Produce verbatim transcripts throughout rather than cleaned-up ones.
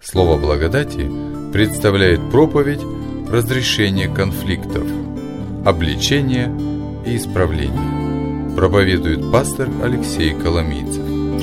Слово благодати представляет проповедь разрешения конфликтов, обличения и исправления. Проповедует пастор Алексей Коломийцев.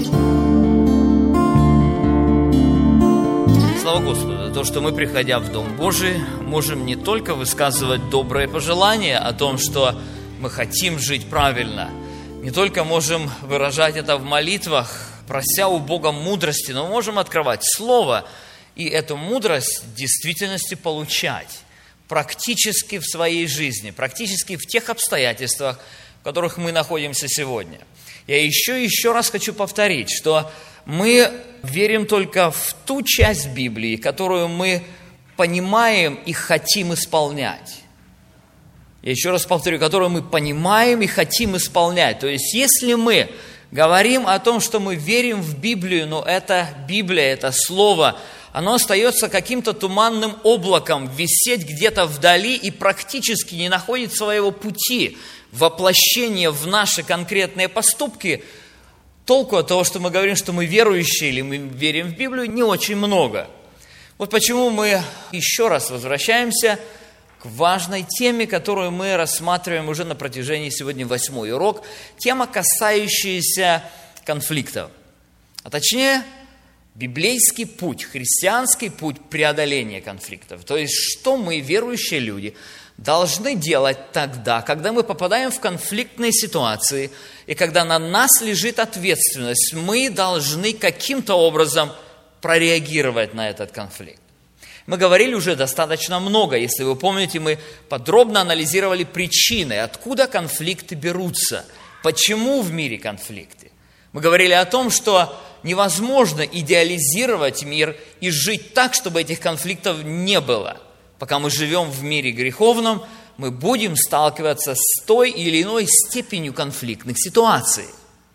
Слава Господу за то, что мы, приходя в Дом Божий, можем не только высказывать добрые пожелания о том, что мы хотим жить правильно, не только можем выражать это в молитвах, прося у Бога мудрости, но можем открывать Слово и эту мудрость в действительности получать практически в своей жизни, практически в тех обстоятельствах, в которых мы находимся сегодня. Я еще и еще раз хочу повторить, что мы верим только в ту часть Библии, которую мы понимаем и хотим исполнять. Я еще раз повторю, которую мы понимаем и хотим исполнять. То есть, если мы говорим о том, что мы верим в Библию, но это Библия, это Слово, оно остается каким-то туманным облаком, висеть где-то вдали и практически не находит своего пути воплощения в наши конкретные поступки, толку от того, что мы говорим, что мы верующие или мы верим в Библию, не очень много. Вот почему мы еще раз возвращаемся к важной теме, которую мы рассматриваем уже на протяжении сегодня восьмой урок. Тема, касающаяся конфликтов. А точнее, библейский путь, христианский путь преодоления конфликтов. То есть, что мы, верующие люди, должны делать тогда, когда мы попадаем в конфликтные ситуации, и когда на нас лежит ответственность, мы должны каким-то образом прореагировать на этот конфликт. Мы говорили уже достаточно много, если вы помните, мы подробно анализировали причины, откуда конфликты берутся, почему в мире конфликты. Мы говорили о том, что невозможно идеализировать мир и жить так, чтобы этих конфликтов не было. Пока мы живем в мире греховном, мы будем сталкиваться с той или иной степенью конфликтных ситуаций.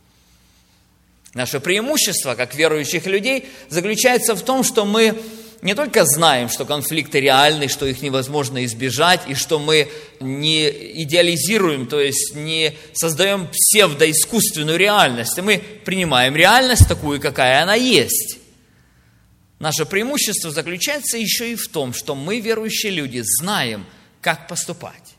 Наше преимущество, как верующих людей, заключается в том, что мы не только знаем, что конфликты реальны, что их невозможно избежать, и что мы не идеализируем, то есть не создаем псевдоискусственную реальность, а мы принимаем реальность такую, какая она есть. Наше преимущество заключается еще и в том, что мы, верующие люди, знаем, как поступать.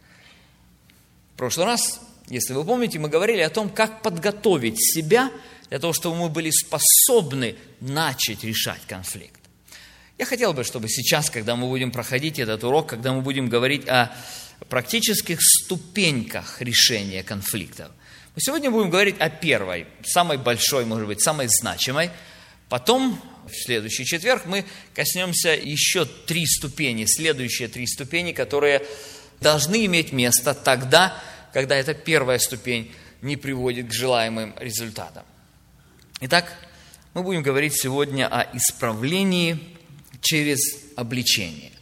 В прошлый раз, если вы помните, мы говорили о том, как подготовить себя для того, чтобы мы были способны начать решать конфликт. Я хотел бы, чтобы сейчас, когда мы будем проходить этот урок, когда мы будем говорить о практических ступеньках решения конфликтов, мы сегодня будем говорить о первой, самой большой, может быть, самой значимой. Потом, в следующий четверг, мы коснемся еще три ступени, следующие три ступени, которые должны иметь место тогда, когда эта первая ступень не приводит к желаемым результатам. Итак, мы будем говорить сегодня о исправлении через обличение.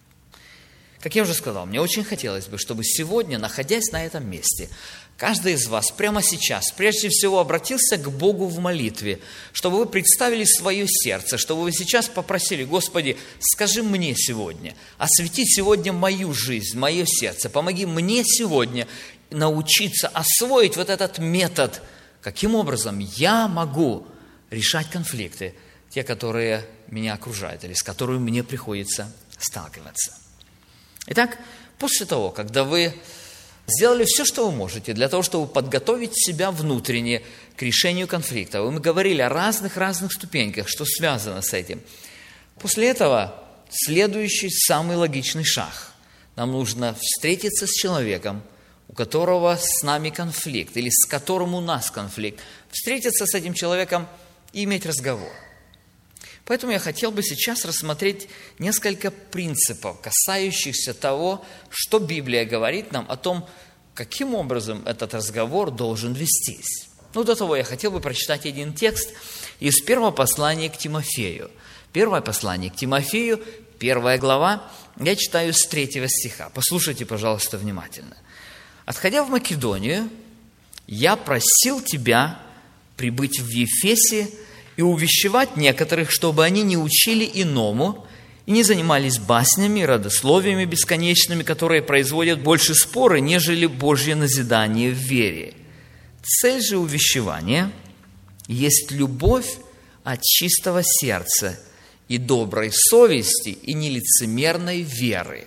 Как я уже сказал, мне очень хотелось бы, чтобы сегодня, находясь на этом месте, каждый из вас прямо сейчас, прежде всего, обратился к Богу в молитве, чтобы вы представили свое сердце, чтобы вы сейчас попросили: Господи, скажи мне сегодня, освети сегодня мою жизнь, мое сердце, помоги мне сегодня научиться освоить вот этот метод, каким образом я могу решать конфликты, те, которые меня окружают или с которыми мне приходится сталкиваться. Итак, после того, когда вы сделали все, что вы можете для того, чтобы подготовить себя внутренне к решению конфликта, мы говорили о разных-разных ступеньках, что связано с этим. После этого следующий, самый логичный шаг. Нам нужно встретиться с человеком, у которого с нами конфликт, или с которым у нас конфликт. Встретиться с этим человеком и иметь разговор. Поэтому я хотел бы сейчас рассмотреть несколько принципов, касающихся того, что Библия говорит нам о том, каким образом этот разговор должен вестись. Ну, до того я хотел бы прочитать один текст из первого послания к Тимофею. Первое послание к Тимофею, первая глава, я читаю с третьего стиха. Послушайте, пожалуйста, внимательно. «Отходя в Македонию, я просил тебя прибыть в Ефесе и увещевать некоторых, чтобы они не учили иному и не занимались баснями и родословиями бесконечными, которые производят больше споры, нежели Божье назидание в вере. Цель же увещевания есть любовь от чистого сердца и доброй совести, и нелицемерной веры.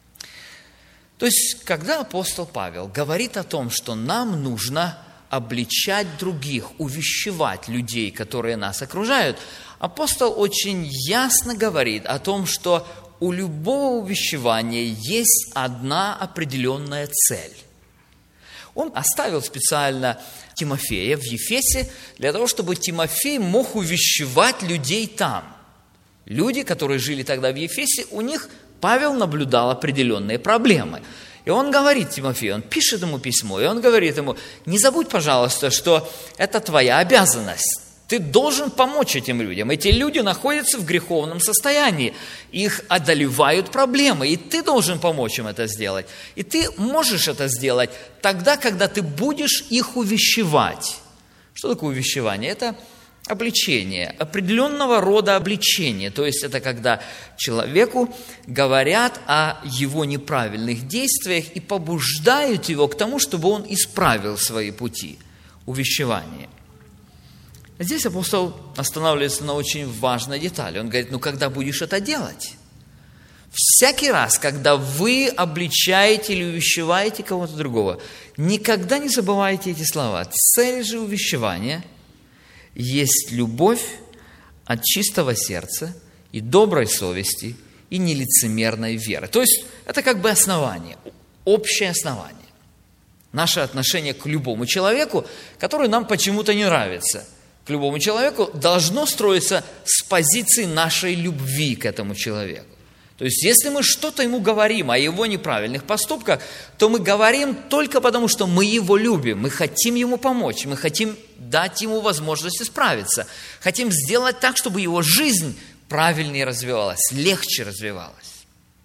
То есть, когда апостол Павел говорит о том, что нам нужно обличать других, увещевать людей, которые нас окружают, апостол очень ясно говорит о том, что у любого увещевания есть одна определенная цель. Он оставил специально Тимофея в Ефесе для того, чтобы Тимофей мог увещевать людей там. Люди, которые жили тогда в Ефесе, у них Павел наблюдал определенные проблемы. И он говорит Тимофею, он пишет ему письмо, и он говорит ему: не забудь, пожалуйста, что это твоя обязанность. Ты должен помочь этим людям. Эти люди находятся в греховном состоянии. Их одолевают проблемы, и ты должен помочь им это сделать. И ты можешь это сделать тогда, когда ты будешь их увещевать. Что такое увещевание? Это обличение, определенного рода обличение. То есть это когда человеку говорят о его неправильных действиях и побуждают его к тому, чтобы он исправил свои пути. Увещевание. Здесь апостол останавливается на очень важной детали. Он говорит: ну когда будешь это делать? Всякий раз, когда вы обличаете или увещеваете кого-то другого, никогда не забывайте эти слова. Цель же увещевания есть любовь от чистого сердца и доброй совести и нелицемерной веры. То есть это как бы основание, общее основание. Наше отношение к любому человеку, который нам почему-то не нравится, к любому человеку должно строиться с позиции нашей любви к этому человеку. То есть, если мы что-то ему говорим о его неправильных поступках, то мы говорим только потому, что мы его любим, мы хотим ему помочь, мы хотим дать ему возможность исправиться, хотим сделать так, чтобы его жизнь правильнее развивалась, легче развивалась.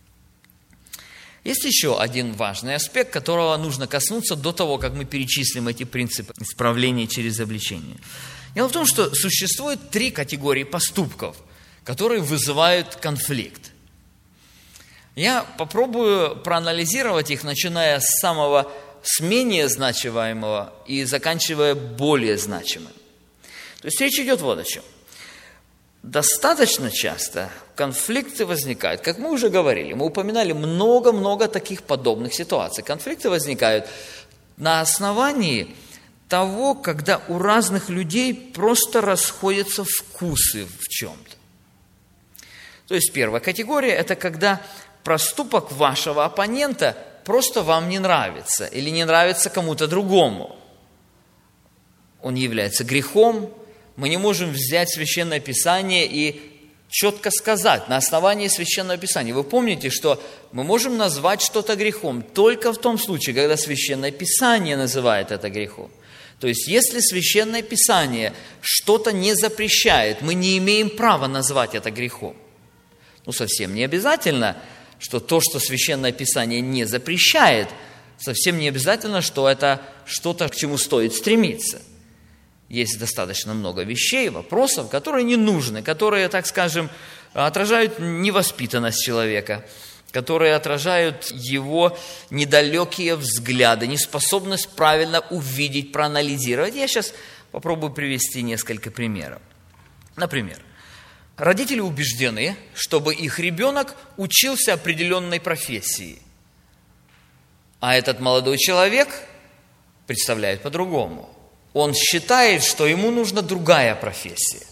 Есть еще один важный аспект, которого нужно коснуться до того, как мы перечислим эти принципы исправления через обличение. Дело в том, что существует три категории поступков, которые вызывают конфликт. Я попробую проанализировать их, начиная с самого с менее значимого и заканчивая более значимым. То есть речь идет вот о чем. Достаточно часто конфликты возникают, как мы уже говорили, мы упоминали много-много таких подобных ситуаций. Конфликты возникают на основании того, когда у разных людей просто расходятся вкусы в чем-то. То есть первая категория – это когда проступок вашего оппонента просто вам не нравится или не нравится кому-то другому. Он является грехом. Мы не можем взять Священное Писание и четко сказать на основании Священного Писания. Вы помните, что мы можем назвать что-то грехом только в том случае, когда Священное Писание называет это грехом. То есть, если Священное Писание что-то не запрещает, мы не имеем права назвать это грехом. Ну, совсем не обязательно, что то, что Священное Писание не запрещает, совсем не обязательно, что это что-то, к чему стоит стремиться. Есть достаточно много вещей, вопросов, которые не нужны, которые, так скажем, отражают невоспитанность человека, которые отражают его недалекие взгляды, неспособность правильно увидеть, проанализировать. Я сейчас попробую привести несколько примеров. Например, родители убеждены, чтобы их ребенок учился определенной профессии, а этот молодой человек представляет по-другому. Он считает, что ему нужна другая профессия.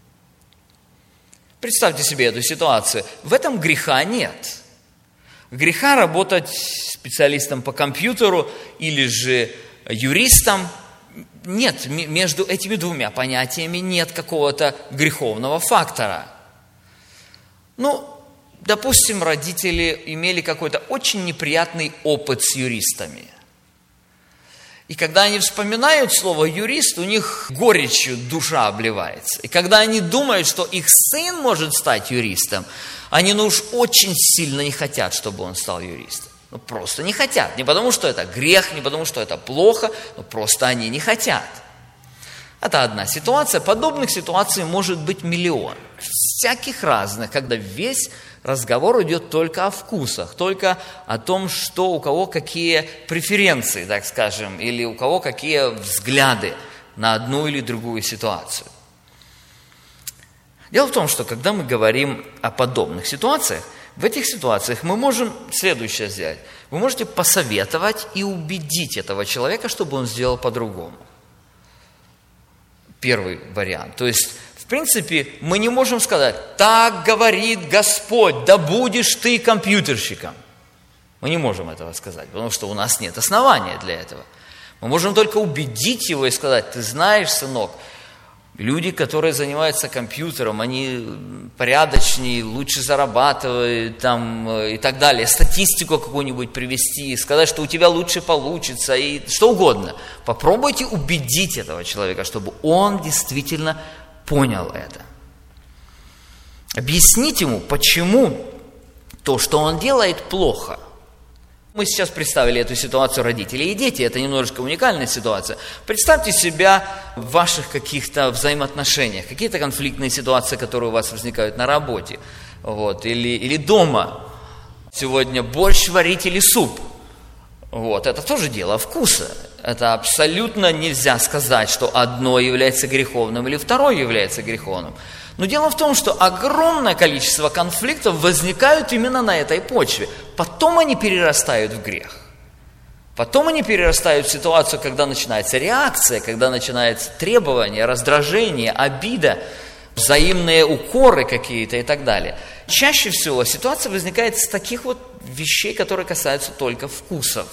Представьте себе эту ситуацию. В этом греха нет. Греха работать специалистом по компьютеру или же юристом. Нет, между этими двумя понятиями нет какого-то греховного фактора. Ну, допустим, родители имели какой-то очень неприятный опыт с юристами. И когда они вспоминают слово «юрист», у них горечью душа обливается. И когда они думают, что их сын может стать юристом, они ну уж очень сильно не хотят, чтобы он стал юристом. Ну, просто не хотят. Не потому, что это грех, не потому, что это плохо, но просто они не хотят. Это одна ситуация. Подобных ситуаций может быть миллион. Всяких разных, когда весь разговор идет только о вкусах, только о том, что у кого какие преференции, так скажем, или у кого какие взгляды на одну или другую ситуацию. Дело в том, что когда мы говорим о подобных ситуациях, в этих ситуациях мы можем следующее сделать. Вы можете посоветовать и убедить этого человека, чтобы он сделал по-другому. Первый вариант. То есть, в принципе, мы не можем сказать: «Так говорит Господь, да будешь ты компьютерщиком». Мы не можем этого сказать, потому что у нас нет основания для этого. Мы можем только убедить его и сказать: «Ты знаешь, сынок, люди, которые занимаются компьютером, они порядочнее, лучше зарабатывают там, и так далее. Статистику какую-нибудь привести, сказать, что у тебя лучше получится, и что угодно. Попробуйте убедить этого человека, чтобы он действительно понял это. Объяснить ему, почему то, что он делает, плохо. Мы сейчас представили эту ситуацию родителей и дети. Это немножечко уникальная ситуация. Представьте себя в ваших каких-то взаимоотношениях, какие-то конфликтные ситуации, которые у вас возникают на работе, вот, или, или дома. Сегодня борщ варить или суп. Вот, это тоже дело вкуса. Это абсолютно нельзя сказать, что одно является греховным или второе является греховным. Но дело в том, что огромное количество конфликтов возникают именно на этой почве. Потом они перерастают в грех. Потом они перерастают в ситуацию, когда начинается реакция, когда начинается требование, раздражение, обида, взаимные укоры какие-то и так далее. Чаще всего ситуация возникает с таких вот вещей, которые касаются только вкусов.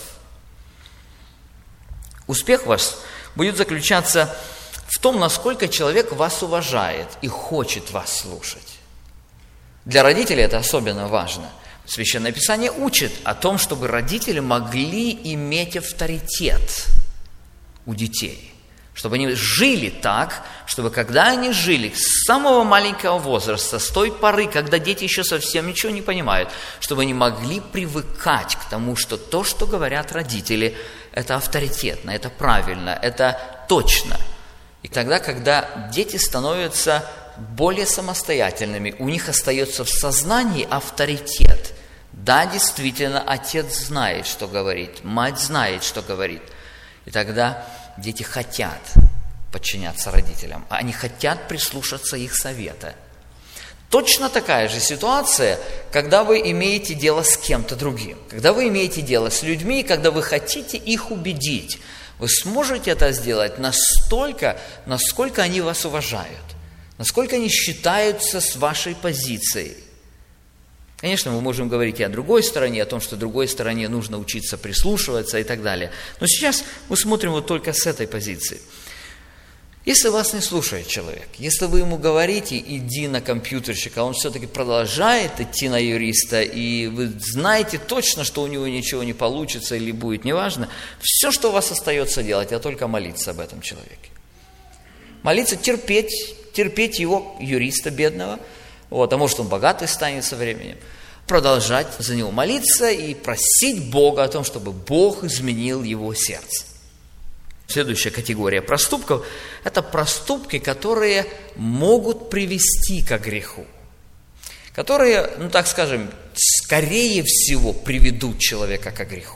Успех ваш будет заключаться в том, насколько человек вас уважает и хочет вас слушать. Для родителей это особенно важно. Священное Писание учит о том, чтобы родители могли иметь авторитет у детей. Чтобы они жили так, чтобы когда они жили с самого маленького возраста, с той поры, когда дети еще совсем ничего не понимают, чтобы они могли привыкать к тому, что то, что говорят родители, это авторитетно, это правильно, это точно. И тогда, когда дети становятся более самостоятельными, у них остается в сознании авторитет. Да, действительно, отец знает, что говорит, мать знает, что говорит. И тогда дети хотят подчиняться родителям, они хотят прислушаться их совета. Точно такая же ситуация, когда вы имеете дело с кем-то другим, когда вы имеете дело с людьми, когда вы хотите их убедить. Вы сможете это сделать настолько, насколько они вас уважают, насколько они считаются с вашей позицией. Конечно, мы можем говорить и о другой стороне, о том, что другой стороне нужно учиться прислушиваться и так далее. Но сейчас мы смотрим вот только с этой позиции. Если вас не слушает человек, если вы ему говорите: иди на компьютерщика, а он все-таки продолжает идти на юриста, и вы знаете точно, что у него ничего не получится или будет, неважно, все, что у вас остается делать, это только молиться об этом человеке. Молиться, терпеть, терпеть его, юриста бедного, вот, а может он богатый станет со временем, продолжать за него молиться и просить Бога о том, чтобы Бог изменил его сердце. Следующая категория проступков – это проступки, которые могут привести к греху, которые, ну так скажем, скорее всего приведут человека к греху.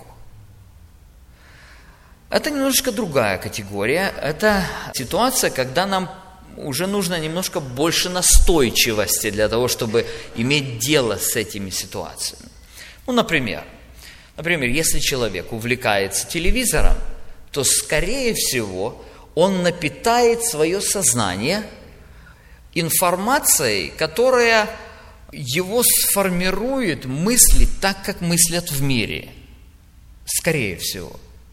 Это немножко другая категория. Это ситуация, когда нам уже нужно немножко больше настойчивости для того, чтобы иметь дело с этими ситуациями. Ну, например, например, если человек увлекается телевизором, то, скорее всего, он напитает свое сознание информацией, которая его сформирует мысли так, как мыслят в мире. Скорее всего.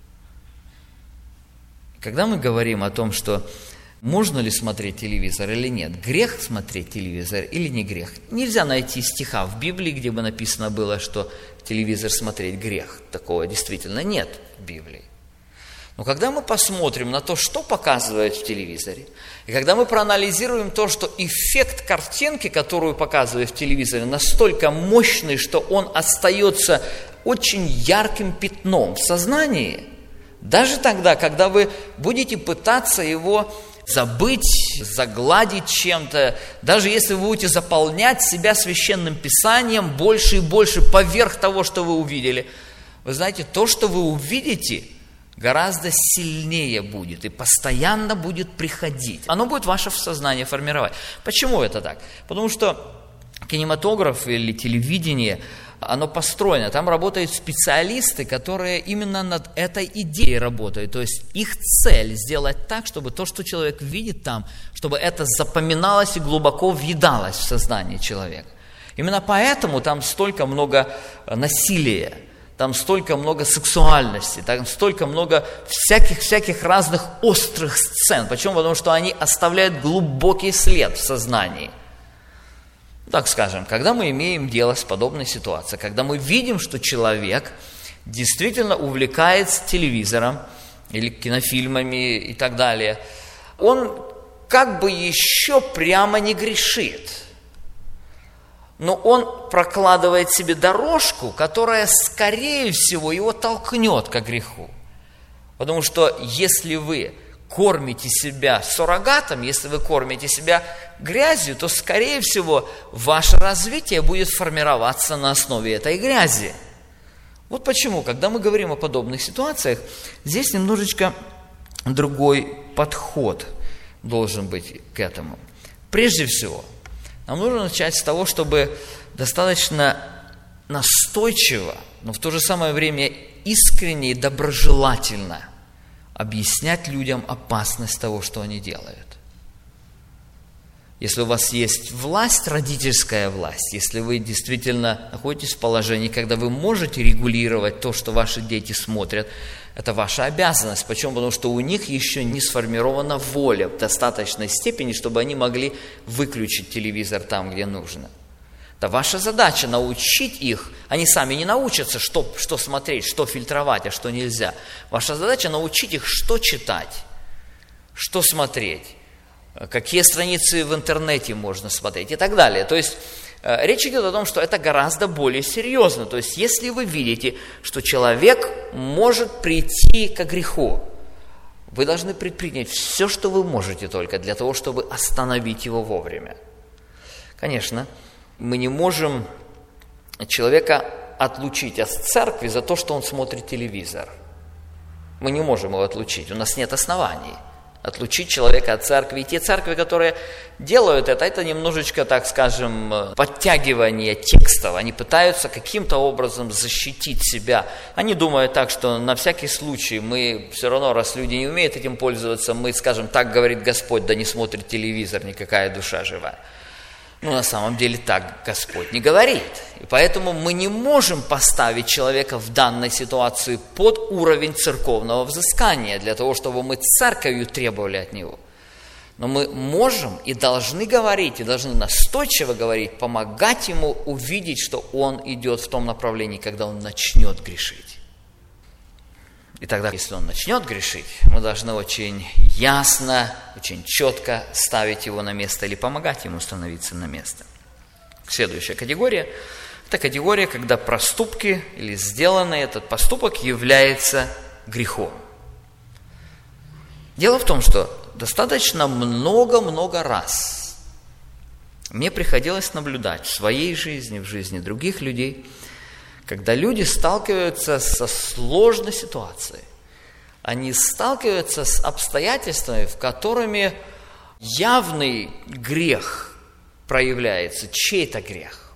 Когда мы говорим о том, что можно ли смотреть телевизор или нет, грех смотреть телевизор или не грех, нельзя найти стиха в Библии, где бы написано было, что телевизор смотреть грех. Такого действительно нет в Библии. Но когда мы посмотрим на то, что показывают в телевизоре, и когда мы проанализируем то, что эффект картинки, которую показывают в телевизоре, настолько мощный, что он остается очень ярким пятном в сознании, даже тогда, когда вы будете пытаться его забыть, загладить чем-то, даже если вы будете заполнять себя священным писанием больше и больше поверх того, что вы увидели, вы знаете, то, что вы увидите, гораздо сильнее будет и постоянно будет приходить. Оно будет ваше сознание формировать. Почему это так? Потому что кинематограф или телевидение, оно построено. Там работают специалисты, которые именно над этой идеей работают. То есть их цель сделать так, чтобы то, что человек видит там, чтобы это запоминалось и глубоко въедалось в сознание человека. Именно поэтому там столько много насилия, там столько много сексуальности, там столько много всяких-всяких разных острых сцен. Почему? Потому что они оставляют глубокий след в сознании. Так скажем, когда мы имеем дело с подобной ситуацией, когда мы видим, что человек действительно увлекается телевизором или кинофильмами и так далее, он как бы еще прямо не грешит, но он прокладывает себе дорожку, которая, скорее всего, его толкнет к греху. Потому что если вы кормите себя суррогатом, если вы кормите себя грязью, то, скорее всего, ваше развитие будет формироваться на основе этой грязи. Вот почему, когда мы говорим о подобных ситуациях, здесь немножечко другой подход должен быть к этому. Прежде всего, нам нужно начать с того, чтобы достаточно настойчиво, но в то же самое время искренне и доброжелательно объяснять людям опасность того, что они делают. Если у вас есть власть, родительская власть, если вы действительно находитесь в положении, когда вы можете регулировать то, что ваши дети смотрят, это ваша обязанность. Почему? Потому что у них еще не сформирована воля в достаточной степени, чтобы они могли выключить телевизор там, где нужно. Это ваша задача научить их. Они сами не научатся, что, что смотреть, что фильтровать, а что нельзя. Ваша задача научить их, что читать, что смотреть, какие страницы в интернете можно смотреть и так далее. То есть речь идет о том, что это гораздо более серьезно. То есть если вы видите, что человек может прийти к греху, вы должны предпринять все, что вы можете только для того, чтобы остановить его вовремя. Конечно, мы не можем человека отлучить от церкви за то, что он смотрит телевизор. Мы не можем его отлучить, у нас нет оснований отлучить человека от церкви. И те церкви, которые делают это, это немножечко, так скажем, подтягивание текстов. Они пытаются каким-то образом защитить себя. Они думают так, что на всякий случай мы все равно, раз люди не умеют этим пользоваться, мы скажем, так говорит Господь, да не смотрит телевизор, никакая душа живая. Но на самом деле так Господь не говорит. И поэтому мы не можем поставить человека в данной ситуации под уровень церковного взыскания, для того, чтобы мы церковью требовали от него. Но мы можем и должны говорить, и должны настойчиво говорить, помогать ему увидеть, что он идет в том направлении, когда он начнет грешить. И тогда, если он начнет грешить, мы должны очень ясно, очень четко ставить его на место или помогать ему становиться на место. Следующая категория – это категория, когда проступки или сделанный этот поступок является грехом. Дело в том, что достаточно много-много раз мне приходилось наблюдать в своей жизни, в жизни других людей, когда люди сталкиваются со сложной ситуацией, они сталкиваются с обстоятельствами, в которыми явный грех проявляется, чей-то грех.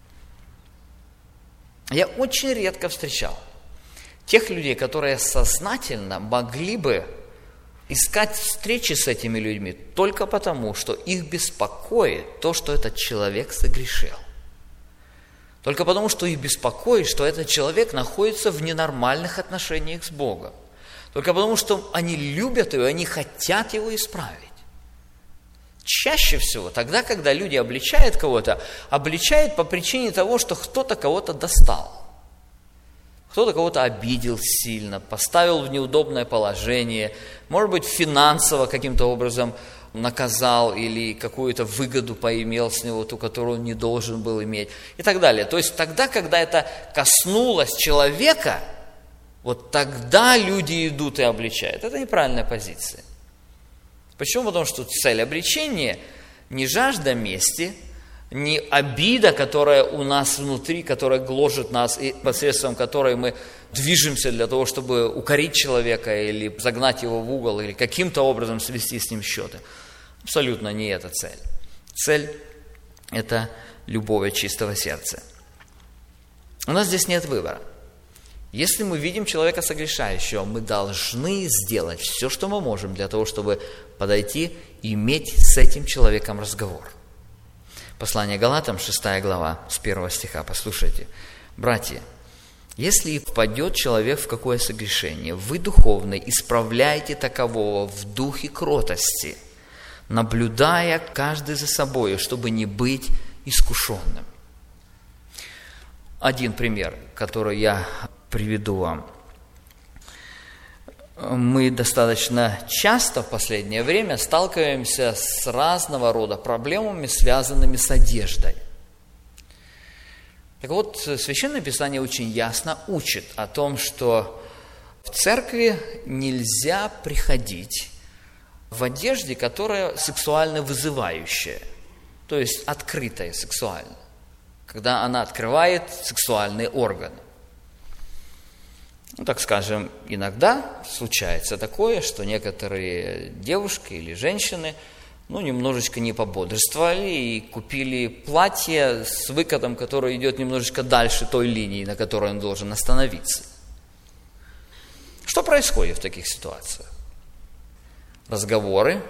Я очень редко встречал тех людей, которые сознательно могли бы искать встречи с этими людьми только потому, что их беспокоит то, что этот человек согрешил. Только потому, что их беспокоит, что этот человек находится в ненормальных отношениях с Богом. Только потому, что они любят его, они хотят его исправить. Чаще всего, тогда, когда люди обличают кого-то, обличают по причине того, что кто-то кого-то достал. Кто-то кого-то обидел сильно, поставил в неудобное положение, может быть, финансово каким-то образом наказал или какую-то выгоду поимел с него, ту, которую он не должен был иметь и так далее. То есть тогда, когда это коснулось человека, вот тогда люди идут и обличают. Это неправильная позиция. Почему? Потому что цель обличения не жажда мести, не обида, которая у нас внутри, которая гложет нас, и посредством которой мы движемся для того, чтобы укорить человека или загнать его в угол, или каким-то образом свести с ним счеты. Абсолютно не это цель. Цель – это любовь от чистого сердца. У нас здесь нет выбора. Если мы видим человека согрешающего, мы должны сделать все, что мы можем для того, чтобы подойти и иметь с этим человеком разговор. Послание Галатам, шестая глава, с первого стиха, послушайте. «Братья, если впадет человек в какое согрешение, вы, духовные, исправляйте такового в духе кротости, наблюдая каждый за собой, чтобы не быть искушенным». Один пример, который я приведу вам. Мы достаточно часто в последнее время сталкиваемся с разного рода проблемами, связанными с одеждой. Так вот, Священное Писание очень ясно учит о том, что в церкви нельзя приходить в одежде, которая сексуально вызывающая, то есть открытая сексуально, когда она открывает сексуальные органы. Ну, так скажем, иногда случается такое, что некоторые девушки или женщины, ну, немножечко не пободрствовали и купили платье с выкатом, который идет немножечко дальше той линии, на которой он должен остановиться. Что происходит в таких ситуациях? Разговоры,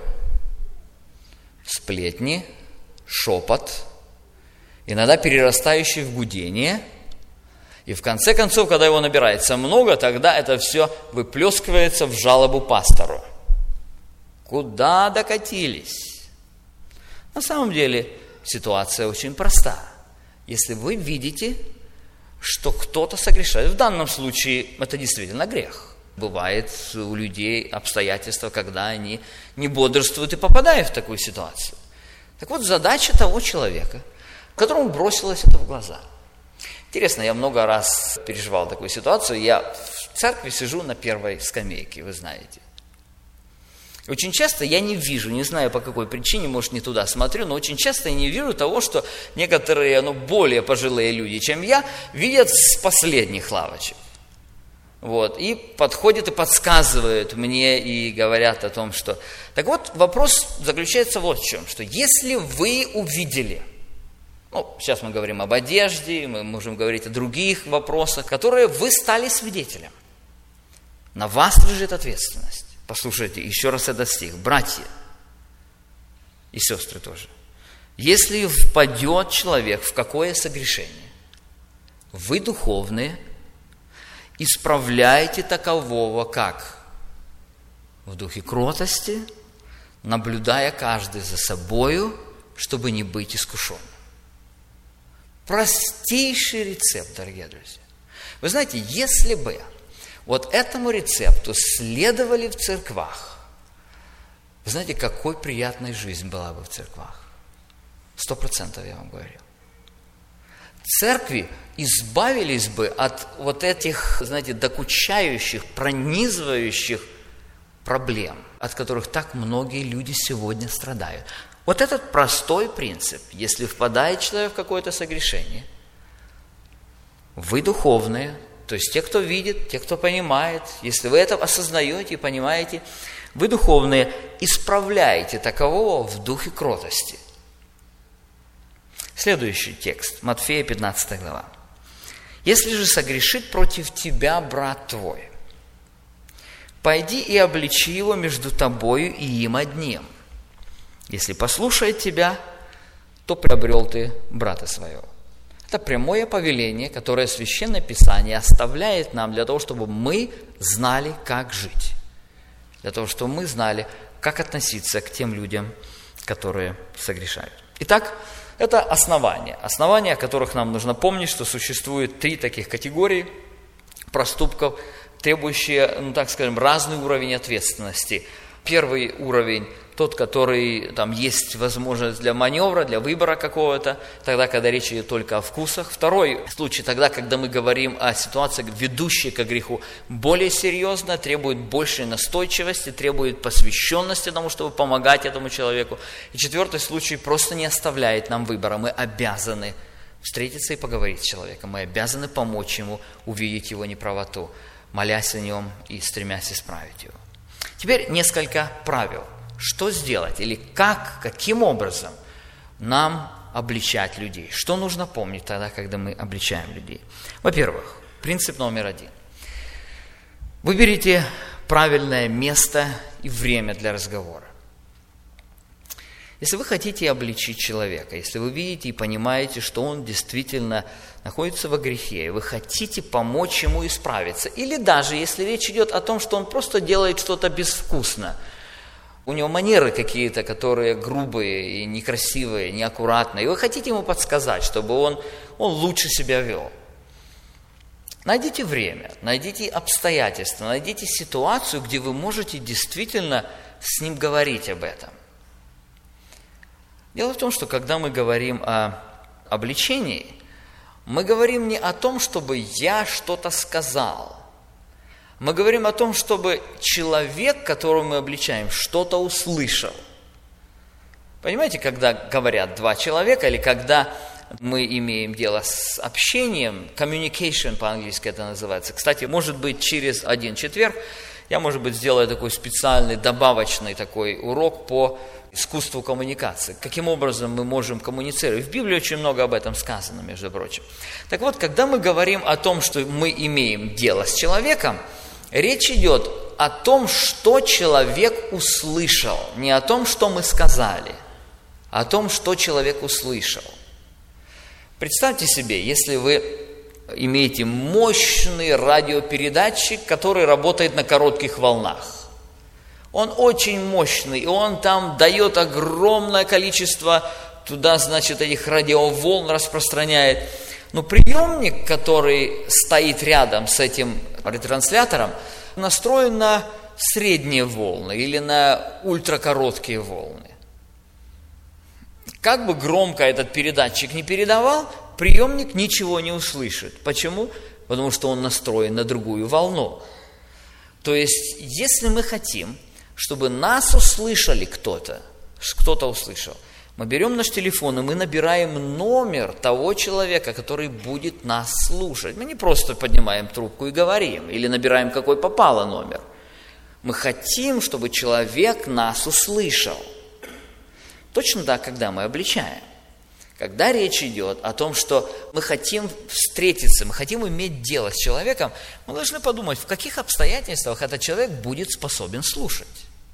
сплетни, шепот, иногда перерастающий в гудение. И в конце концов, когда его набирается много, тогда это все выплескивается в жалобу пастору. Куда докатились? На самом деле ситуация очень проста. Если вы видите, что кто-то согрешает, в данном случае это действительно грех. Бывает у людей обстоятельства, когда они не бодрствуют и попадают в такую ситуацию. Так вот, задача того человека, которому бросилось это в глаза. Интересно, я много раз переживал такую ситуацию. Я в церкви сижу на первой скамейке, вы знаете. Очень часто я не вижу, не знаю по какой причине, может, не туда смотрю, но очень часто я не вижу того, что некоторые, ну, более пожилые люди, чем я, видят с последних лавочек. Вот, и подходят и подсказывают мне и говорят о том, что... Так вот, вопрос заключается вот в чем, что если вы увидели... Ну, сейчас мы говорим об одежде, мы можем говорить о других вопросах, которые вы стали свидетелем. На вас лежит ответственность. Послушайте, еще раз этот стих. Братья и сестры тоже. Если впадет человек в какое согрешение, вы, духовные, исправляйте такового как? В духе кротости, наблюдая каждый за собою, чтобы не быть искушенным. Простейший рецепт, дорогие друзья. Вы знаете, если бы вот этому рецепту следовали в церквах, вы знаете, какой приятной жизнь была бы в церквах. Сто процентов я вам говорю. Церкви избавились бы от вот этих, знаете, докучающих, пронизывающих проблем, от которых так многие люди сегодня страдают. Вот этот простой принцип, если впадает человек в какое-то согрешение, вы духовные, то есть те, кто видит, те, кто понимает, если вы это осознаете и понимаете, вы духовные, исправляете такового в духе кротости. Следующий текст, Матфея пятнадцатая глава. «Если же согрешит против тебя брат твой, пойди и обличи его между тобою и им одним. Если послушает тебя, то приобрел ты брата своего». Это прямое повеление, которое Священное Писание оставляет нам для того, чтобы мы знали, как жить. Для того, чтобы мы знали, как относиться к тем людям, которые согрешают. Итак, это основания. Основания, о которых нам нужно помнить, что существует три таких категории проступков, требующие, ну так скажем, разный уровень ответственности Первый уровень, тот, который там есть возможность для маневра, для выбора какого-то, тогда, когда речь идет только о вкусах. Второй случай, тогда, когда мы говорим о ситуации, ведущей к греху, более серьезно, требует большей настойчивости, требует посвященности тому, чтобы помогать этому человеку. И четвертый случай просто не оставляет нам выбора. Мы обязаны встретиться и поговорить с человеком. Мы обязаны помочь ему увидеть его неправоту, молясь о нем и стремясь исправить его. Теперь несколько правил. Что сделать или как, каким образом нам обличать людей? Что нужно помнить тогда, когда мы обличаем людей? Во-первых, принцип номер один. Выберите правильное место и время для разговора. Если вы хотите обличить человека, если вы видите и понимаете, что он действительно находится во грехе, и вы хотите помочь ему исправиться, или даже если речь идет о том, что он просто делает что-то безвкусно, у него манеры какие-то, которые грубые и некрасивые, неаккуратные, и вы хотите ему подсказать, чтобы он, он лучше себя вел. Найдите время, найдите обстоятельства, найдите ситуацию, где вы можете действительно с ним говорить об этом. Дело в том, что когда мы говорим о обличении, мы говорим не о том, чтобы я что-то сказал. Мы говорим о том, чтобы человек, которого мы обличаем, что-то услышал. Понимаете, когда говорят два человека, или когда мы имеем дело с общением, communication по-английски это называется. Кстати, может быть, через один четверг я, может быть, сделаю такой специальный, добавочный такой урок по искусству коммуникации. Каким образом мы можем коммуницировать. В Библии очень много об этом сказано, между прочим. Так вот, когда мы говорим о том, что мы имеем дело с человеком, речь идет о том, что человек услышал. Не о том, что мы сказали, а о том, что человек услышал. Представьте себе, если вы имеете мощный радиопередатчик, который работает на коротких волнах. Он очень мощный, и он там дает огромное количество, туда, значит, этих радиоволн распространяет. Но приемник, который стоит рядом с этим ретранслятором, настроен на средние волны или на ультракороткие волны. Как бы громко этот передатчик не передавал, приемник ничего не услышит. Почему? Потому что он настроен на другую волну. То есть, если мы хотим, чтобы нас услышали кто-то, кто-то услышал, мы берем наш телефон, и мы набираем номер того человека, который будет нас слушать. Мы не просто поднимаем трубку и говорим, или набираем какой попало номер. Мы хотим, чтобы человек нас услышал. Точно так, когда мы обличаем. Когда речь идет о том, что мы хотим встретиться, мы хотим иметь дело с человеком, мы должны подумать, в каких обстоятельствах этот человек будет способен слушать.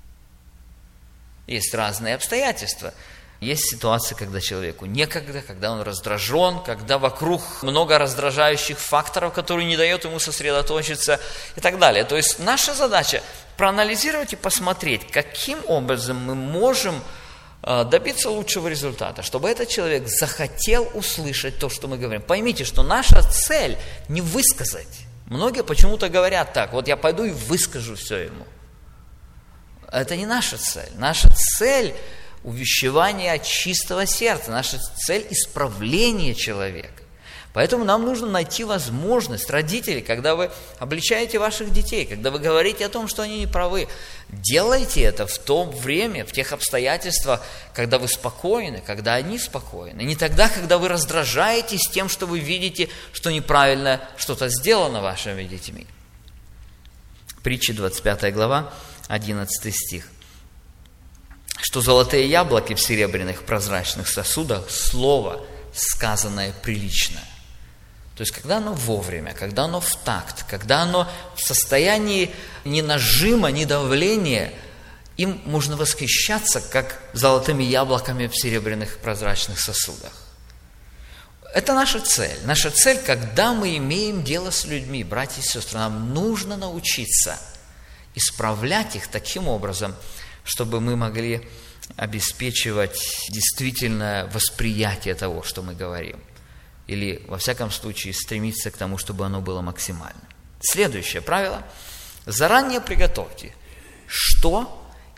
Есть разные обстоятельства. Есть ситуации, когда человеку некогда, когда он раздражен, когда вокруг много раздражающих факторов, которые не дают ему сосредоточиться и так далее. То есть наша задача проанализировать и посмотреть, каким образом мы можем добиться лучшего результата, чтобы этот человек захотел услышать то, что мы говорим. Поймите, что наша цель не высказать. Многие почему-то говорят так, вот я пойду и выскажу все ему. Это не наша цель. Наша цель – увещевание от чистого сердца. Наша цель – исправление человека. Поэтому нам нужно найти возможность, родители, когда вы обличаете ваших детей, когда вы говорите о том, что они не правы, делайте это в то время, в тех обстоятельствах, когда вы спокойны, когда они спокойны. Не тогда, когда вы раздражаетесь тем, что вы видите, что неправильно что-то сделано вашими детьми. Притча двадцать пятая глава, одиннадцатый стих. Что золотые яблоки в серебряных прозрачных сосудах, слово, сказанное прилично. То есть, когда оно вовремя, когда оно в такт, когда оно в состоянии ни нажима, ни давления, им можно восхищаться, как золотыми яблоками в серебряных прозрачных сосудах. Это наша цель. Наша цель, когда мы имеем дело с людьми, братья и сестры, нам нужно научиться исправлять их таким образом, чтобы мы могли обеспечивать действительно восприятие того, что мы говорим. Или, во всяком случае, стремиться к тому, чтобы оно было максимальным. Следующее правило. Заранее приготовьте, что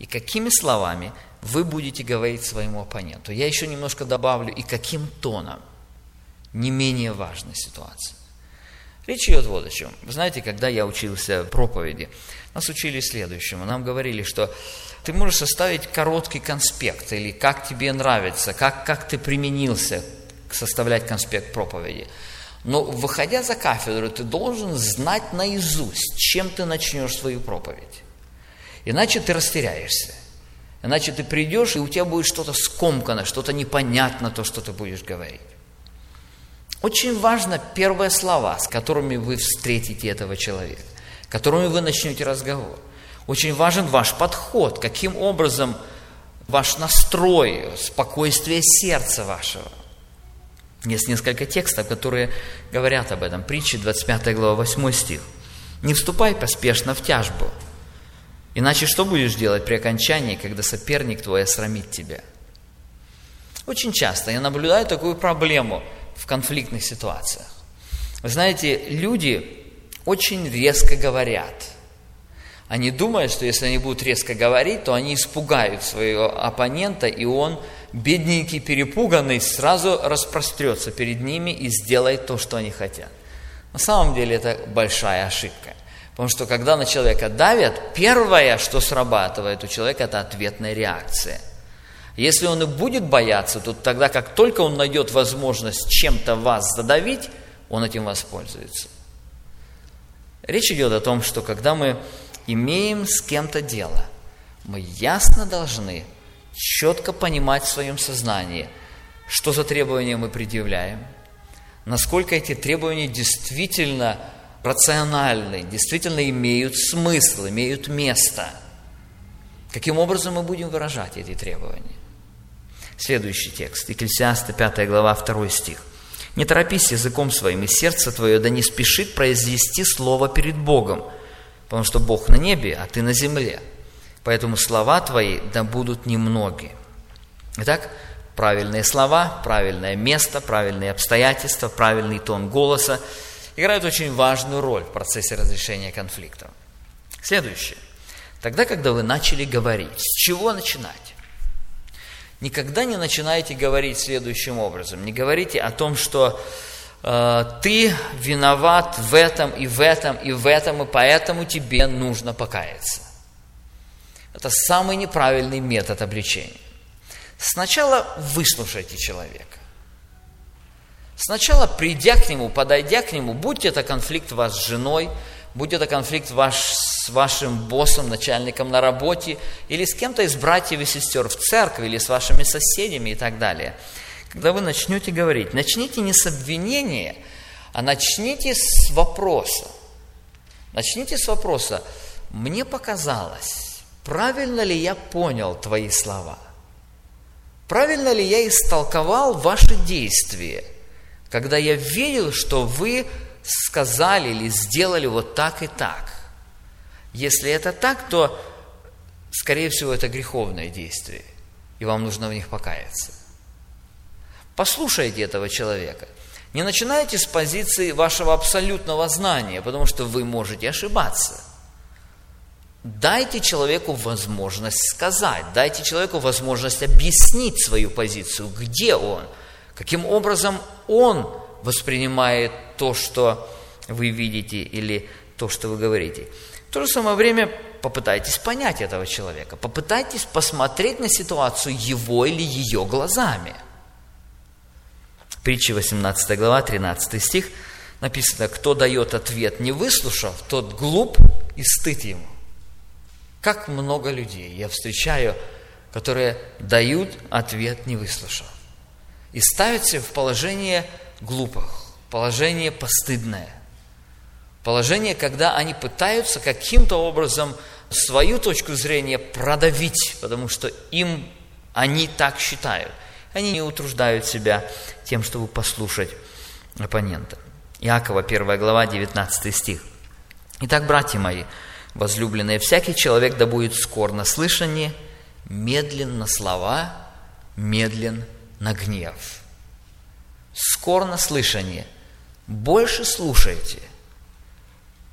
и какими словами вы будете говорить своему оппоненту. Я еще немножко добавлю, и каким тоном. Не менее важная ситуация. Речь идет вот о чем. Вы знаете, когда я учился проповеди, нас учили следующему. Нам говорили, что ты можешь составить короткий конспект, или как тебе нравится, как, как ты применился составлять конспект проповеди. Но, выходя за кафедру, ты должен знать наизусть, чем ты начнешь свою проповедь. Иначе ты растеряешься. Иначе ты придешь, и у тебя будет что-то скомкано, что-то непонятно, то, что ты будешь говорить. Очень важно первые слова, с которыми вы встретите этого человека, которыми вы начнете разговор. Очень важен ваш подход, каким образом ваш настрой, спокойствие сердца вашего. Есть несколько текстов, которые говорят об этом. Притчи, двадцать пятая глава, восьмой стих. «Не вступай поспешно в тяжбу, иначе что будешь делать при окончании, когда соперник твой осрамит тебя?» Очень часто я наблюдаю такую проблему в конфликтных ситуациях. Вы знаете, люди очень резко говорят. Они думают, что если они будут резко говорить, то они испугают своего оппонента, и он, бедненький, перепуганный, сразу распрострется перед ними и сделает то, что они хотят. На самом деле это большая ошибка. Потому что когда на человека давят, первое, что срабатывает у человека, это ответная реакция. Если он и будет бояться, то тогда, как только он найдет возможность чем-то вас задавить, он этим воспользуется. Речь идет о том, что когда мы имеем с кем-то дело, мы ясно должны четко понимать в своем сознании, что за требования мы предъявляем, насколько эти требования действительно рациональны, действительно имеют смысл, имеют место. Каким образом мы будем выражать эти требования? Следующий текст, Екклесиаста, пятая глава, второй стих. «Не торопись языком своим, и сердце твое да не спешит произнести слово перед Богом, потому что Бог на небе, а ты на земле. Поэтому слова твои да будут немноги». Итак, правильные слова, правильное место, правильные обстоятельства, правильный тон голоса играют очень важную роль в процессе разрешения конфликтов. Следующее. Тогда, когда вы начали говорить, с чего начинать? Никогда не начинайте говорить следующим образом. Не говорите о том, что э, ты виноват в этом и в этом и в этом, и поэтому тебе нужно покаяться. Это самый неправильный метод обличения. Сначала выслушайте человека. Сначала, придя к нему, подойдя к нему, будь это конфликт ваш с женой, будь это конфликт ваш с вашим боссом, начальником на работе, или с кем-то из братьев и сестер в церкви, или с вашими соседями и так далее. Когда вы начнете говорить, начните не с обвинения, а начните с вопроса. Начните с вопроса: «Мне показалось, правильно ли я понял твои слова? Правильно ли я истолковал ваши действия, когда я видел, что вы сказали или сделали вот так и так? Если это так, то, скорее всего, это греховное действие, и вам нужно в них покаяться». Послушайте этого человека. Не начинайте с позиции вашего абсолютного знания, потому что вы можете ошибаться. Дайте человеку возможность сказать, дайте человеку возможность объяснить свою позицию, где он, каким образом он воспринимает то, что вы видите, или то, что вы говорите. В то же самое время попытайтесь понять этого человека, попытайтесь посмотреть на ситуацию его или ее глазами. Притча восемнадцатая глава, тринадцатый стих, написано: «Кто дает ответ, не выслушав, тот глуп и стыд ему». Как много людей я встречаю, которые дают ответ, не выслушав, и ставят себя в положение глупых, положение постыдное, положение, когда они пытаются каким-то образом свою точку зрения продавить, потому что им они так считают. Они не утруждают себя тем, чтобы послушать оппонента. Иакова, первая глава, девятнадцатый стих. «Итак, братья мои, возлюбленные, всякий человек да будет скор на слышание, медлен на слова, медлен на гнев». Скор на слышание. Больше слушайте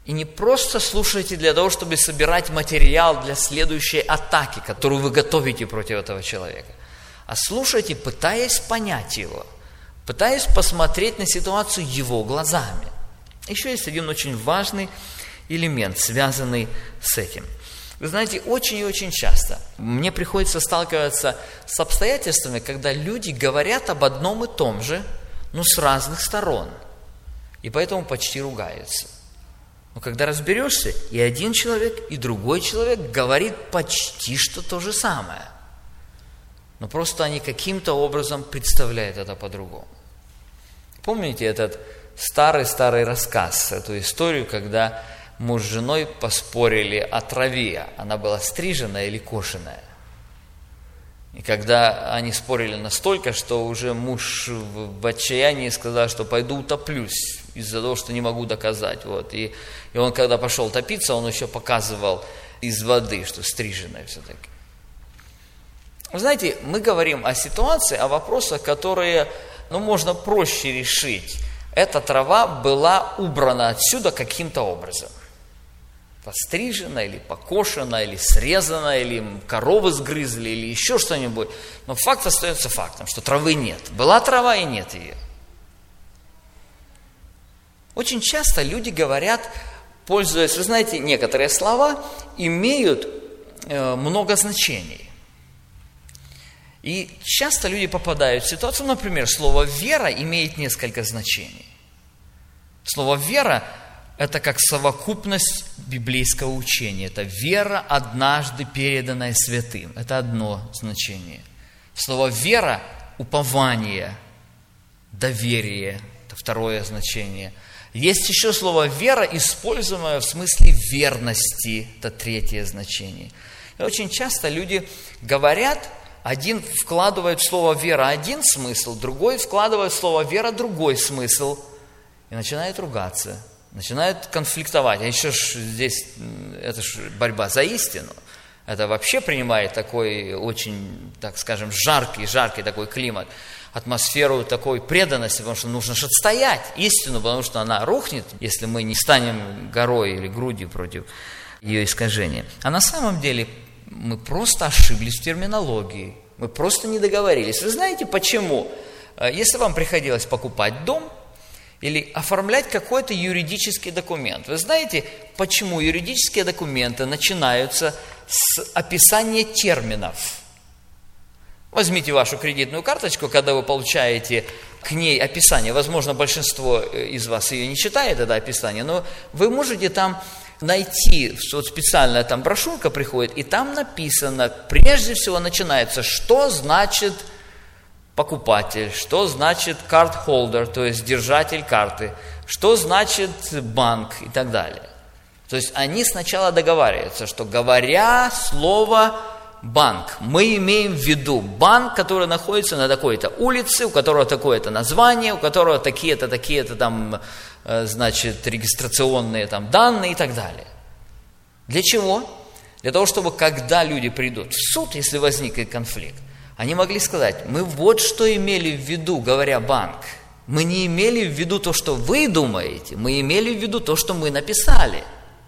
И не просто слушайте для того, чтобы собирать материал для следующей атаки, которую вы готовите против этого человека, а слушайте, пытаясь понять его, пытаясь посмотреть на ситуацию его глазами. Еще есть один очень важный элемент, связанный с этим. Вы знаете, очень и очень часто мне приходится сталкиваться с обстоятельствами, когда люди говорят об одном и том же, но с разных сторон, и поэтому почти ругаются. Но когда разберешься, и один человек, и другой человек говорит почти что то же самое, но просто они каким-то образом представляют это по-другому. Помните этот старый-старый рассказ, эту историю, когда муж с женой поспорили о траве, она была стриженная или кошеная. И когда они спорили настолько, что уже муж в отчаянии сказал, что пойду утоплюсь из-за того, что не могу доказать. Вот. И, и он, когда пошел топиться, он еще показывал из воды, что стриженная все-таки. Вы знаете, мы говорим о ситуации, о вопросах, которые, ну, можно проще решить. Эта трава была убрана отсюда каким-то образом. Пострижена, или покошена, или срезана, или коровы сгрызли, или еще что-нибудь. Но факт остается фактом, что травы нет. Была трава и нет ее. Очень часто люди говорят, пользуясь, вы знаете, некоторые слова имеют э, много значений. И часто люди попадают в ситуацию, например, слово «вера» имеет несколько значений. Слово «вера» – это как совокупность библейского учения. Это вера, однажды переданная святым. Это одно значение. Слово «вера» – упование, доверие. Это второе значение. Есть еще слово «вера», используемое в смысле верности. Это третье значение. И очень часто люди говорят, один вкладывает в слово «вера» один смысл, другой вкладывает в слово «вера» другой смысл. И начинает ругаться, начинает конфликтовать. А еще ж здесь, это ж борьба за истину. Это вообще принимает такой очень, так скажем, жаркий, жаркий такой климат, атмосферу такой преданности, потому что нужно же отстоять истину, потому что она рухнет, если мы не станем горой или грудью против ее искажения. А на самом деле мы просто ошиблись в терминологии, мы просто не договорились. Вы знаете почему? Если вам приходилось покупать дом или оформлять какой-то юридический документ, вы знаете, почему юридические документы начинаются с описания терминов? Возьмите вашу кредитную карточку, когда вы получаете к ней описание, возможно, большинство из вас ее не читает, это описание, но вы можете там найти, вот специальная там брошюрка приходит, и там написано, прежде всего начинается, что значит покупатель, что значит card holder, то есть держатель карты, что значит банк и так далее. То есть они сначала договариваются, что говоря слово банк, мы имеем в виду банк, который находится на такой-то улице, у которого такое-то название, у которого такие-то, такие-то там, значит, регистрационные там данные и так далее. Для чего? Для того, чтобы когда люди придут в суд, если возникнет конфликт, они могли сказать, мы вот что имели в виду, говоря банк. Мы не имели в виду то, что вы думаете, мы имели в виду то, что мы написали.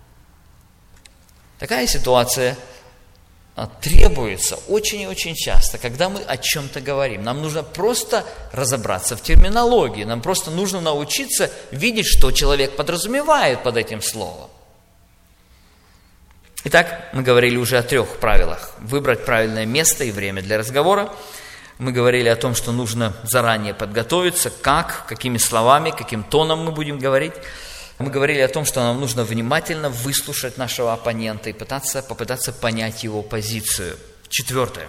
Такая ситуация требуется очень и очень часто, когда мы о чем-то говорим. Нам нужно просто разобраться в терминологии, нам просто нужно научиться видеть, что человек подразумевает под этим словом. Итак, мы говорили уже о трех правилах. Выбрать правильное место и время для разговора. Мы говорили о том, что нужно заранее подготовиться, как, какими словами, каким тоном мы будем говорить. Мы говорили о том, что нам нужно внимательно выслушать нашего оппонента и пытаться, попытаться понять его позицию. Четвертое.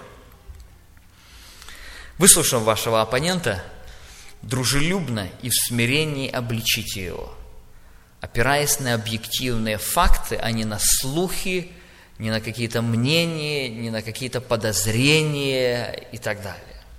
Выслушав вашего оппонента, дружелюбно и в смирении обличите его, опираясь на объективные факты, а не на слухи, не на какие-то мнения, не на какие-то подозрения и так далее.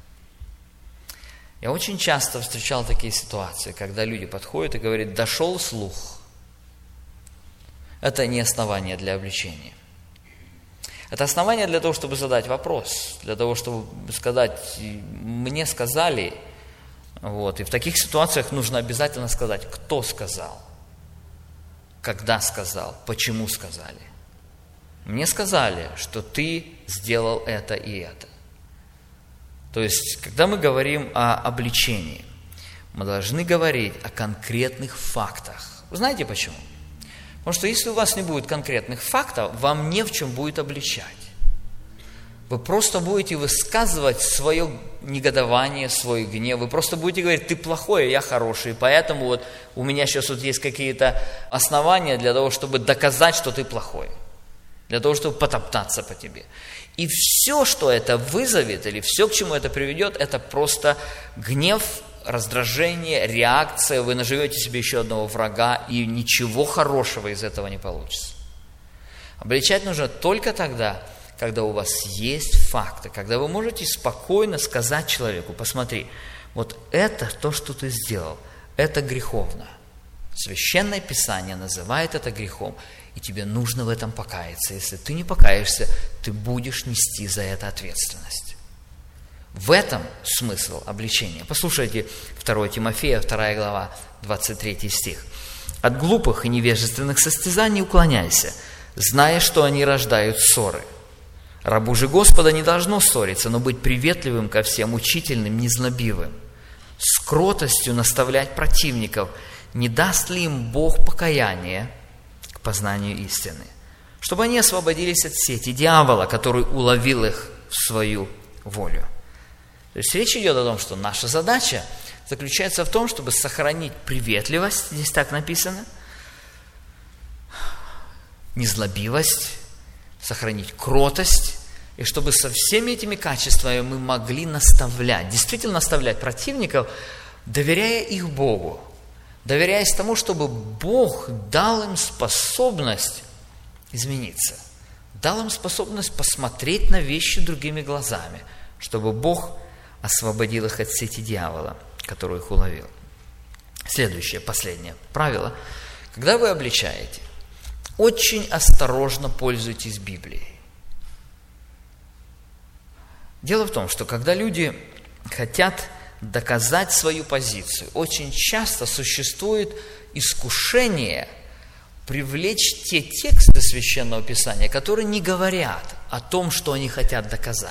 Я очень часто встречал такие ситуации, когда люди подходят и говорят, дошел слух. Это не основание для обличения. Это основание для того, чтобы задать вопрос, для того, чтобы сказать, мне сказали, вот, и в таких ситуациях нужно обязательно сказать, кто сказал. когда сказал, почему сказали. Мне сказали, что ты сделал это и это. То есть, когда мы говорим о обличении, мы должны говорить о конкретных фактах. Вы знаете почему? Потому что если у вас не будет конкретных фактов, вам не в чем будет обличать. Вы просто будете высказывать свое негодование, свой гнев. Вы просто будете говорить, ты плохой, а я хороший. Поэтому вот у меня сейчас вот есть какие-то основания для того, чтобы доказать, что ты плохой. Для того, чтобы потоптаться по тебе. И все, что это вызовет, или все, к чему это приведет, это просто гнев, раздражение, реакция. Вы наживете себе еще одного врага, и ничего хорошего из этого не получится. Обличать нужно только тогда, когда у вас есть факты, когда вы можете спокойно сказать человеку, посмотри, вот это то, что ты сделал, это греховно. Священное Писание называет это грехом, и тебе нужно в этом покаяться. Если ты не покаешься, ты будешь нести за это ответственность. В этом смысл обличения. Послушайте второе Тимофея, вторая глава, двадцать третий стих. «От глупых и невежественных состязаний уклоняйся, зная, что они рождают ссоры. Рабу же Господа не должно ссориться, но быть приветливым ко всем, учительным, незлобивым, с кротостью наставлять противников, не даст ли им Бог покаяние к познанию истины, чтобы они освободились от сети дьявола, который уловил их в свою волю». То есть речь идет о том, что наша задача заключается в том, чтобы сохранить приветливость, здесь так написано, незлобивость, сохранить кротость, и чтобы со всеми этими качествами мы могли наставлять, действительно наставлять противников, доверяя их Богу, доверяясь тому, чтобы Бог дал им способность измениться, дал им способность посмотреть на вещи другими глазами, чтобы Бог освободил их от сети дьявола, который их уловил. Следующее, последнее правило. Когда вы обличаете, очень осторожно пользуйтесь Библией. Дело в том, что когда люди хотят доказать свою позицию, очень часто существует искушение привлечь те тексты Священного Писания, которые не говорят о том, что они хотят доказать.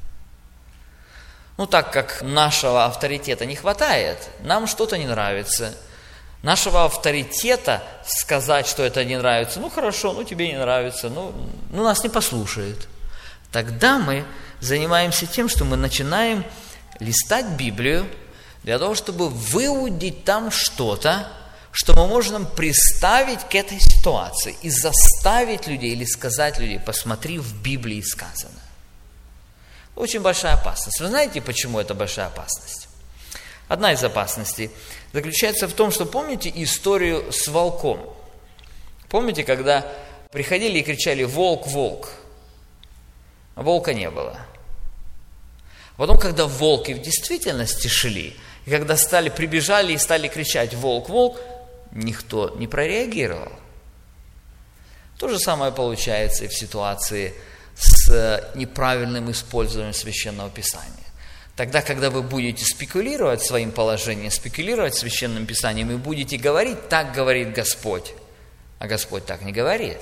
Ну, так как нашего авторитета не хватает, нам что-то не нравится. Нашего авторитета сказать, что это не нравится, ну хорошо, ну тебе не нравится, ну, ну нас не послушает. Тогда мы занимаемся тем, что мы начинаем листать Библию для того, чтобы выудить там что-то, что мы можем приставить к этой ситуации и заставить людей или сказать людей, посмотри, в Библии сказано. Очень большая опасность. Вы знаете, почему это большая опасность? Одна из опасностей заключается в том, что помните историю с волком? Помните, когда приходили и кричали «Волк, волк», а волка не было. Потом, когда волки в действительности шли, и когда стали, прибежали и стали кричать «Волк, волк», никто не прореагировал. То же самое получается и в ситуации с неправильным использованием Священного Писания. Тогда, когда вы будете спекулировать своим положением, спекулировать Священным Писанием и будете говорить, так говорит Господь, а Господь так не говорит.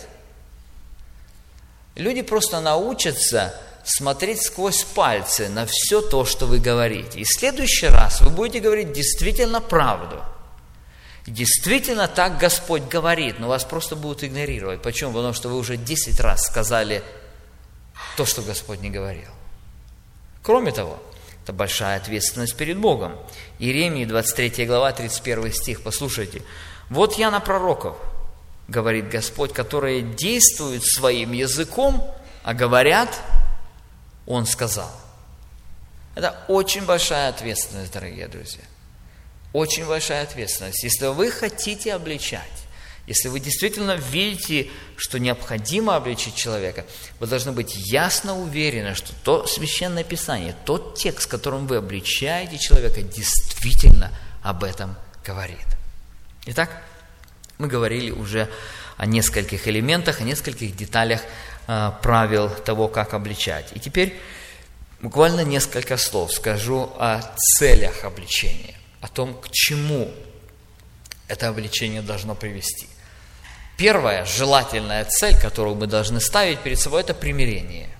Люди просто научатся смотреть сквозь пальцы на все то, что вы говорите. И в следующий раз вы будете говорить действительно правду. Действительно так Господь говорит, но вас просто будут игнорировать. Почему? Потому что вы уже десять раз сказали то, что Господь не говорил. Кроме того, это большая ответственность перед Богом. Иеремии, двадцать третья глава, тридцать первый стих. Послушайте. «Вот я на пророков, говорит Господь, которые действуют своим языком, а говорят, Он сказал». Это очень большая ответственность, дорогие друзья. Очень большая ответственность. Если вы хотите обличать, если вы действительно видите, что необходимо обличить человека, вы должны быть ясно уверены, что то Священное Писание, тот текст, которым вы обличаете человека, действительно об этом говорит. Итак, мы говорили уже о нескольких элементах, о нескольких деталях э, правил того, как обличать. И теперь буквально несколько слов скажу о целях обличения, о том, к чему это обличение должно привести. Первая желательная цель, которую мы должны ставить перед собой, это примирение.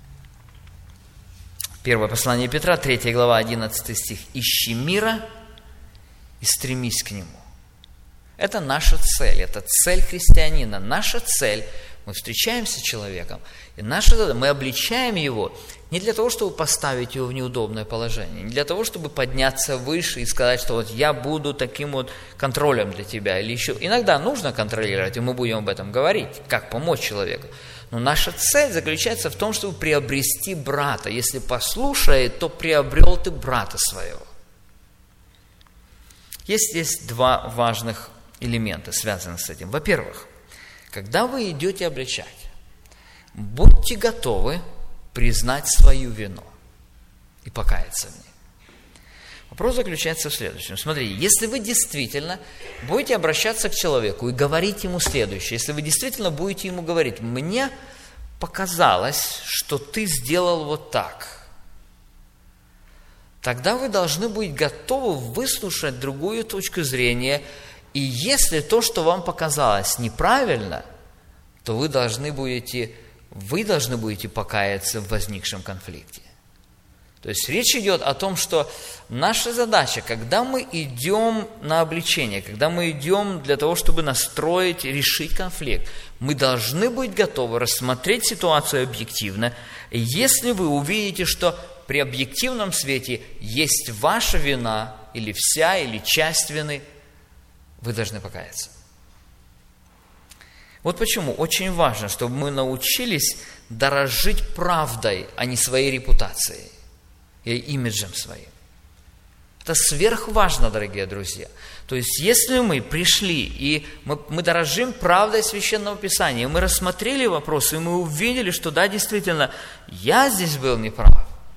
Первое послание Петра, третья глава, одиннадцатый стих. «Ищи мира и стремись к нему». Это наша цель, это цель христианина. Наша цель, мы встречаемся с человеком, и наша, мы обличаем его не для того, чтобы поставить его в неудобное положение, не для того, чтобы подняться выше и сказать, что вот я буду таким вот контролем для тебя, или еще. Иногда нужно контролировать, и мы будем об этом говорить, как помочь человеку. Но наша цель заключается в том, чтобы приобрести брата. Если послушает, то приобрел ты брата своего. Есть здесь два важных элемента, связанных с этим. Во-первых, когда вы идете обличать, будьте готовы признать свою вину и покаяться в ней. Вопрос заключается в следующем. Смотри, если вы действительно будете обращаться к человеку и говорить ему следующее, если вы действительно будете ему говорить: «Мне показалось, что ты сделал вот так», тогда вы должны быть готовы выслушать другую точку зрения. И если то, что вам показалось, неправильно, то вы должны будете, вы должны будете покаяться в возникшем конфликте. То есть речь идет о том, что наша задача, когда мы идем на обличение, когда мы идем для того, чтобы настроить, решить конфликт, мы должны быть готовы рассмотреть ситуацию объективно. И если вы увидите, что при объективном свете есть ваша вина, или вся, или часть вины, вы должны покаяться. Вот почему очень важно, чтобы мы научились дорожить правдой, а не своей репутацией и имиджем своим. Это сверхважно, дорогие друзья. То есть, если мы пришли и мы, мы дорожим правдой Священного Писания, мы рассмотрели вопрос, и мы увидели, что да, действительно, я здесь был неправ.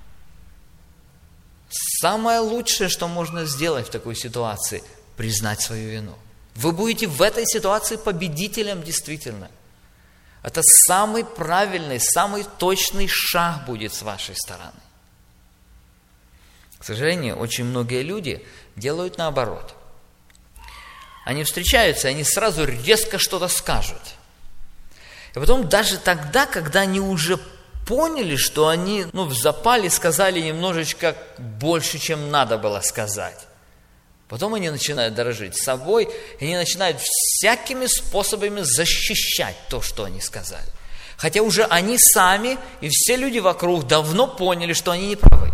Самое лучшее, что можно сделать в такой ситуации – признать свою вину. Вы будете в этой ситуации победителем действительно. Это самый правильный, самый точный шаг будет с вашей стороны. К сожалению, очень многие люди делают наоборот. Они встречаются, и они сразу резко что-то скажут. И потом даже тогда, когда они уже поняли, что они ну, в запале сказали немножечко больше, чем надо было сказать, потом они начинают дорожить собой, и они начинают всякими способами защищать то, что они сказали. Хотя уже они сами и все люди вокруг давно поняли, что они не правы.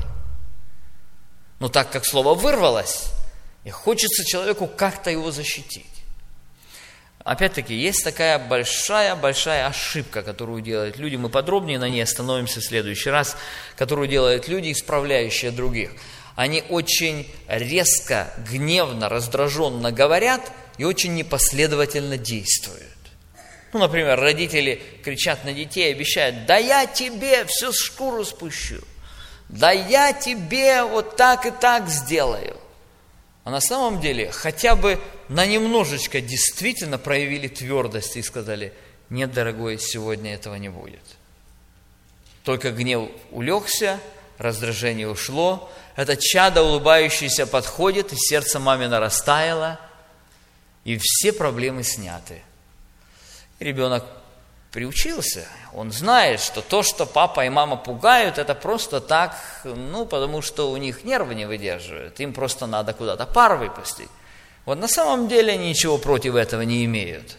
Но так как слово вырвалось, и хочется человеку как-то его защитить. Опять-таки, есть такая большая-большая ошибка, которую делают люди. Мы подробнее на ней остановимся в следующий раз, которую делают люди, исправляющие других. Они очень резко, гневно, раздраженно говорят и очень непоследовательно действуют. Ну, например, родители кричат на детей, обещают: «Да я тебе всю шкуру спущу! Да я тебе вот так и так сделаю!» А на самом деле хотя бы на немножечко действительно проявили твердость и сказали: «Нет, дорогой, сегодня этого не будет». Только гнев улегся, раздражение ушло, это чадо улыбающееся подходит, и сердце мамино растаяло, и все проблемы сняты. И ребенок приучился, он знает, что то, что папа и мама пугают, это просто так, ну, потому что у них нервы не выдерживают, им просто надо куда-то пар выпустить. Вот на самом деле они ничего против этого не имеют.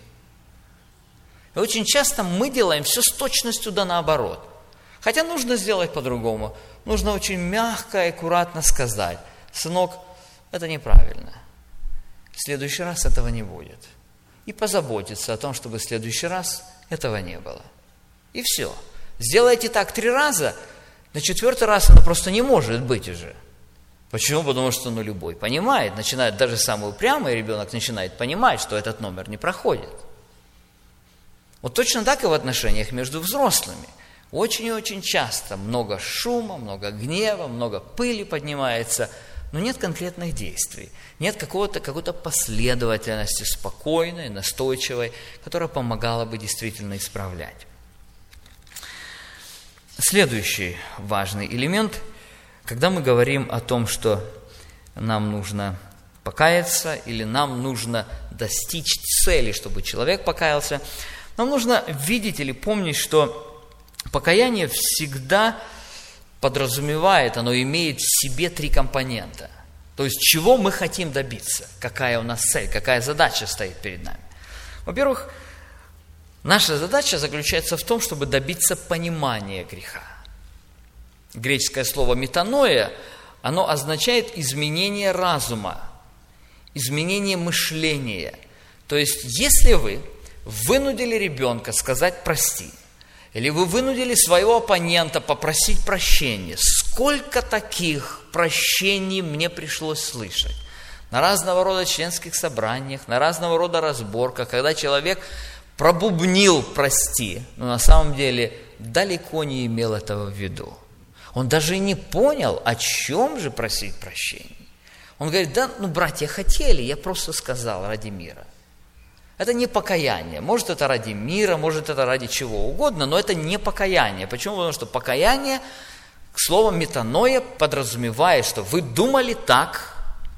И очень часто мы делаем все с точностью да наоборот. Хотя нужно сделать по-другому. Нужно очень мягко и аккуратно сказать: «Сынок, это неправильно. В следующий раз этого не будет». И позаботиться о том, чтобы в следующий раз этого не было. И все. Сделайте так три раза, на четвертый раз оно просто не может быть уже. Почему? Потому что ну, любой понимает, начинает, даже самый упрямый ребенок начинает понимать, что этот номер не проходит. Вот точно так и в отношениях между взрослыми. Очень и очень часто много шума, много гнева, много пыли поднимается, но нет конкретных действий, нет какого-то, какой-то последовательности спокойной, настойчивой, которая помогала бы действительно исправлять. Следующий важный элемент, когда мы говорим о том, что нам нужно покаяться или нам нужно достичь цели, чтобы человек покаялся, нам нужно видеть или помнить, что покаяние всегда подразумевает, оно имеет в себе три компонента. То есть, чего мы хотим добиться, какая у нас цель, какая задача стоит перед нами. Во-первых, наша задача заключается в том, чтобы добиться понимания греха. Греческое слово «метаноя», оно означает изменение разума, изменение мышления. То есть, если вы вынудили ребенка сказать «прости», или вы вынудили своего оппонента попросить прощения, сколько таких прощений мне пришлось слышать на разного рода членских собраниях, на разного рода разборках, когда человек пробубнил «прости», но на самом деле далеко не имел этого в виду. Он даже и не понял, о чем же просить прощения. Он говорит: да, ну, братья хотели, я просто сказал ради мира. Это не покаяние. Может, это ради мира, может, это ради чего угодно, но это не покаяние. Почему? Потому что покаяние, слово метаноя, подразумевает, что вы думали так,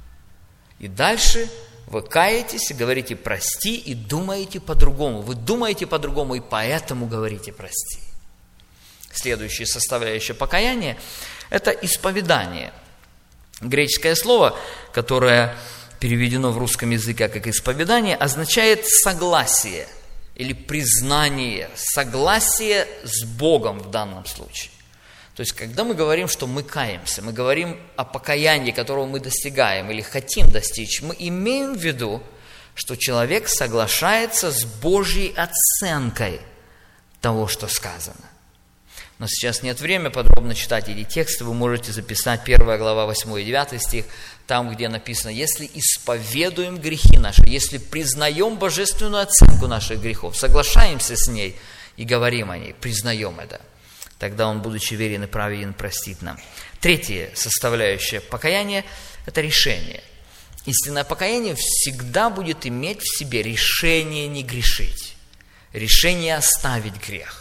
и дальше вы каетесь и говорите «прости», и думаете по-другому. Вы думаете по-другому, и поэтому говорите «прости». Следующая составляющая покаяния – это исповедание. Греческое слово, которое переведено в русском языке как исповедание, означает согласие или признание, согласие с Богом в данном случае. То есть, когда мы говорим, что мы каемся, мы говорим о покаянии, которого мы достигаем или хотим достичь, мы имеем в виду, что человек соглашается с Божьей оценкой того, что сказано. Но сейчас нет времени подробно читать эти тексты, вы можете записать первая глава, восьмой и девятый стих, там, где написано: «Если исповедуем грехи наши, если признаем божественную оценку наших грехов, соглашаемся с ней и говорим о ней, признаем это, тогда Он, будучи верен и праведен, простит нам». Третья составляющая покаяния – это решение. Истинное покаяние всегда будет иметь в себе решение не грешить, решение оставить грех.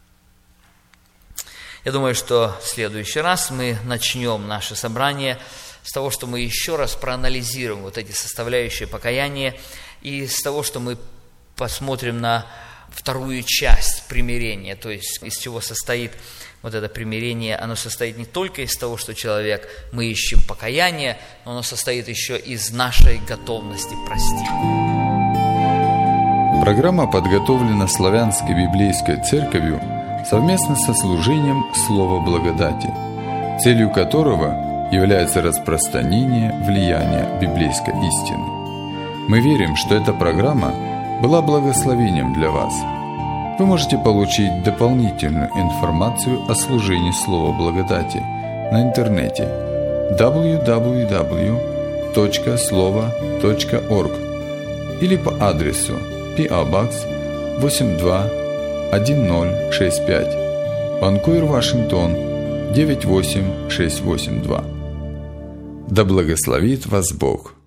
Я думаю, что в следующий раз мы начнем наше собрание с того, что мы еще раз проанализируем вот эти составляющие покаяния, и с того, что мы посмотрим на вторую часть примирения, то есть из чего состоит вот это примирение. Оно состоит не только из того, что человек, мы ищем покаяние, но оно состоит еще из нашей готовности простить. Программа подготовлена Славянской библейской церковью совместно со служением Слова Благодати, целью которого является распространение влияния библейской истины. Мы верим, что эта программа была благословением для вас. Вы можете получить дополнительную информацию о служении Слова Благодати на интернете дабл ю дабл ю дабл ю точка слова точка орг или по адресу пи о Box восемь два один ноль шесть пять, Ванкувер, Вашингтон девять восемь шесть восемь два. Да благословит вас Бог!